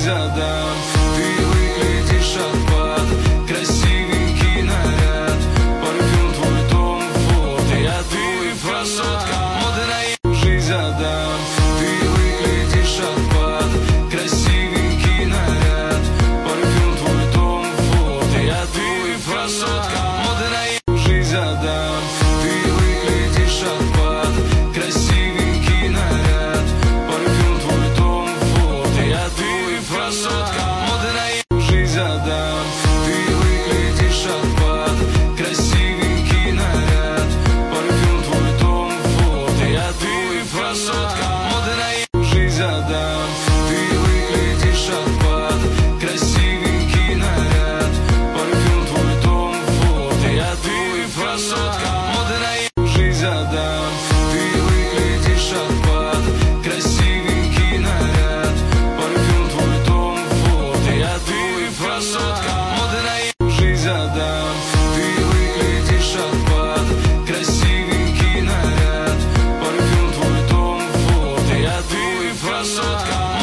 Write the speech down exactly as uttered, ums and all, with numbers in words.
задам. Ты выглядишь отпад, красивенький наряд, парфюм твой Том Форд, я твой фанат. Моды на жизнь задам. Ты выглядишь отпад, красивенький наряд, парфюм твой Том Форд, я твой фанат. Моды на жизнь задам. Ты выглядишь отпад, красивенький наряд, парфюм твой Том Форд, я твой фанат. Моды на жизнь задам. Ты выглядишь отпад, красивенький наряд, парфюм твой Том Форд, я твой фанат. Моды на жизнь задам. Ты выглядишь отпад, красивенький наряд, парфюм твой Том Форд, я твой фанат. Моды на жизнь задам. Ты выглядишь отпад, красивенький наряд, парфюм твой Том Форд, я твой фанат. Моды на жизнь задам.